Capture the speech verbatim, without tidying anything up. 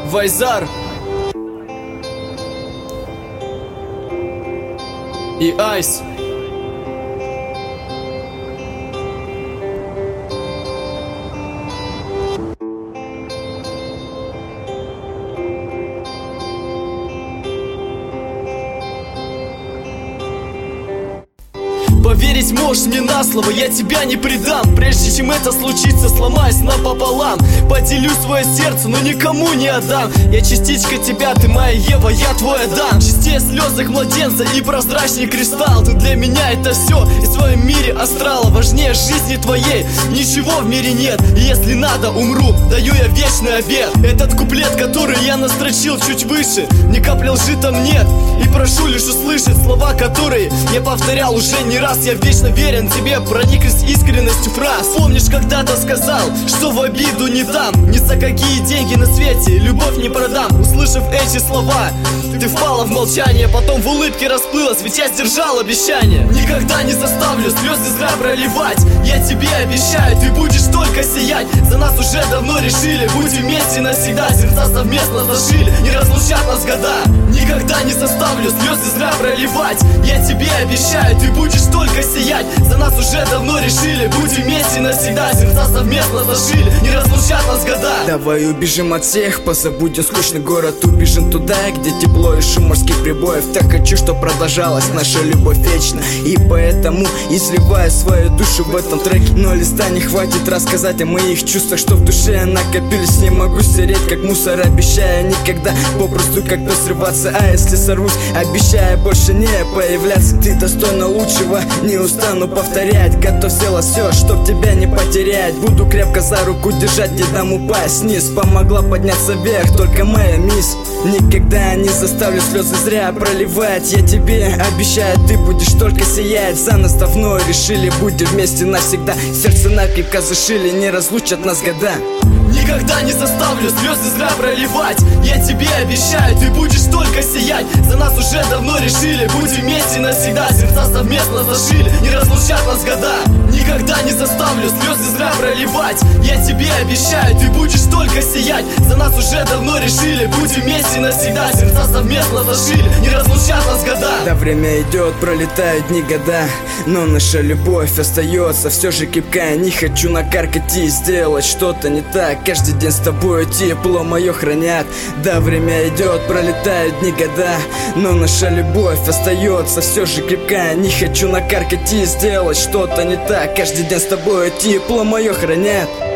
Вайзар и Айс. Поверить можешь мне на слово, я тебя не предам. Прежде чем это случится, сломаюсь напополам. Поделю свое сердце, но никому не отдам. Я частичка тебя, ты моя Ева, я твой Адам. Чистее слезок младенца и прозрачней кристалл. Ты для меня это все, и в своем мире астрала. Важнее жизни твоей ничего в мире нет. И если надо, умру, даю я вечный обет. Этот куплет, который я настрочил чуть выше, ни капли лжи там нет. И прошу лишь услышать слова, которые я повторял уже не раз. Я вечно верен тебе, проникнусь искренностью фраз. Помнишь, когда-то сказал, что в обиду не дам. Ни за какие деньги на свете любовь не продам. Услышав эти слова, ты впала в молчание, потом в улыбке расплылась, ведь я сдержал обещание. Никогда не заставлю слезы зря проливать. Я тебе обещаю, ты будешь только сиять. За нас уже давно решили, будем вместе навсегда. Сердца совместно зашили, не разлучат нас года. Никогда не заставлю слезы зря проливать. Я тебе обещаю, ты будешь только сиять. За нас уже давно решили, будем вместе навсегда. Сердца совместно зашили, не разлучат нас года. Давай убежим от всех, позабудем скучный город. Убежим туда, где тепло и шум морских прибоев. Так хочу, чтоб продолжалась наша любовь вечно. И поэтому изливаю свою душу в этом треке. Но листа не хватит рассказать о моих чувствах, что в душе накопились. Не могу стереть, как мусор, обещая никогда попросту как-то срываться. А если сорвусь, обещаю больше не появляться. Ты достойна лучшего, не устану повторять. Готов сделать все, чтоб тебя не потерять. Буду крепко за руку держать, не дам упасть вниз. Помогла подняться вверх только моя мисс. Никогда не заставлю слезы зря проливать. Я тебе обещаю, ты будешь только сиять. За нас давно решили, будем вместе навсегда. Сердце накрепко зашили, не разлучат нас года. Никогда не заставлю слезы зря проливать. Я тебе обещаю, ты будешь только сиять. За нас уже давно решили, будем вместе навсегда. Сердца совместно зашили, не разлучат нас года. Никогда не заставлю слезы зря проливать. Я тебе обещаю, ты будешь только сиять. За нас уже давно решили, будем вместе навсегда. Сердца совместно зашили, не разлучат нас года. Да, время идет, пролетают дни, года, но наша любовь остается все же крепкая. Не хочу накаркать и сделать что-то не так. Каждый день с тобой тепло мое хранят. Да, время идет, пролетают дни, года, но наша любовь остается все же крепкая. Не хочу накаркать и сделать что-то не так. Каждый день с тобой тепло мое хранят.